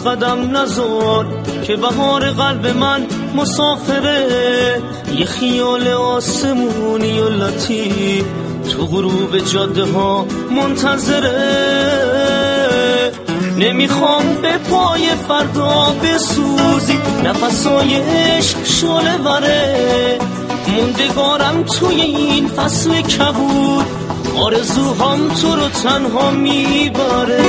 پاییز قدم نذار که بهار قلب من مسافره. یه خیال آسمونی و لطیف تو غروب جاده ها منتظره. نمیخوام به پای فردا بسوزی، نفسای عشق شعله وره. موندگارم توی این فصل کبود، آرزوهام تو رو تنها میبره.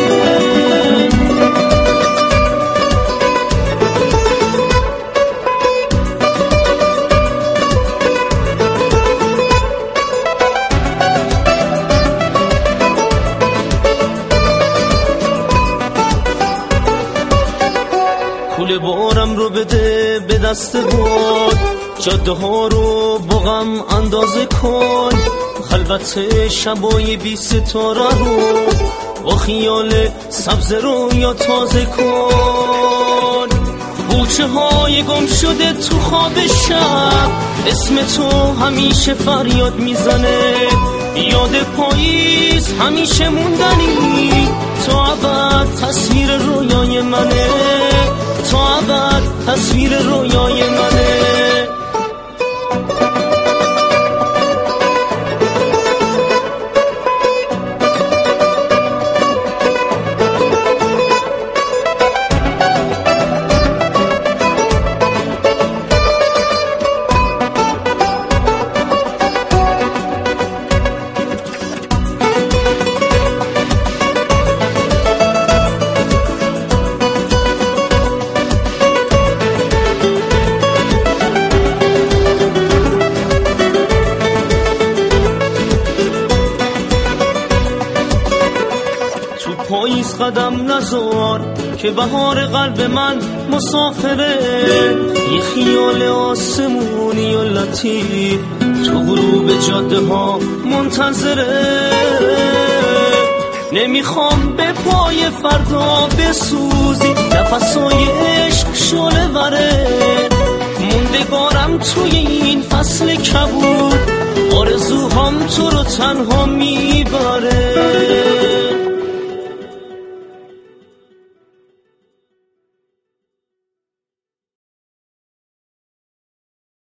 کول بارم رو بده به دست باد، جاده ها رو با غم اندازه کن. خلوت شبای بی ستاره رو با خیال سبز رو یا تازه کن. بوچه های گم شده تو خواب شب، اسم تو همیشه فریاد میزنه. یاد پاییز همیشه موندنی، تا ابد تصویر رویای منه، تا ابد تصویر رویای منه. پاییز قدم نذار که بهار قلب من مسافره. یه خیال آسمونی و لطیف تو غروب جاده ها منتظره. نمیخوام به پای فردا بسوزی، نفسای عشق شعله وره. موندگارم توی این فصل کبود، آرزوهام تو رو تنها میبره.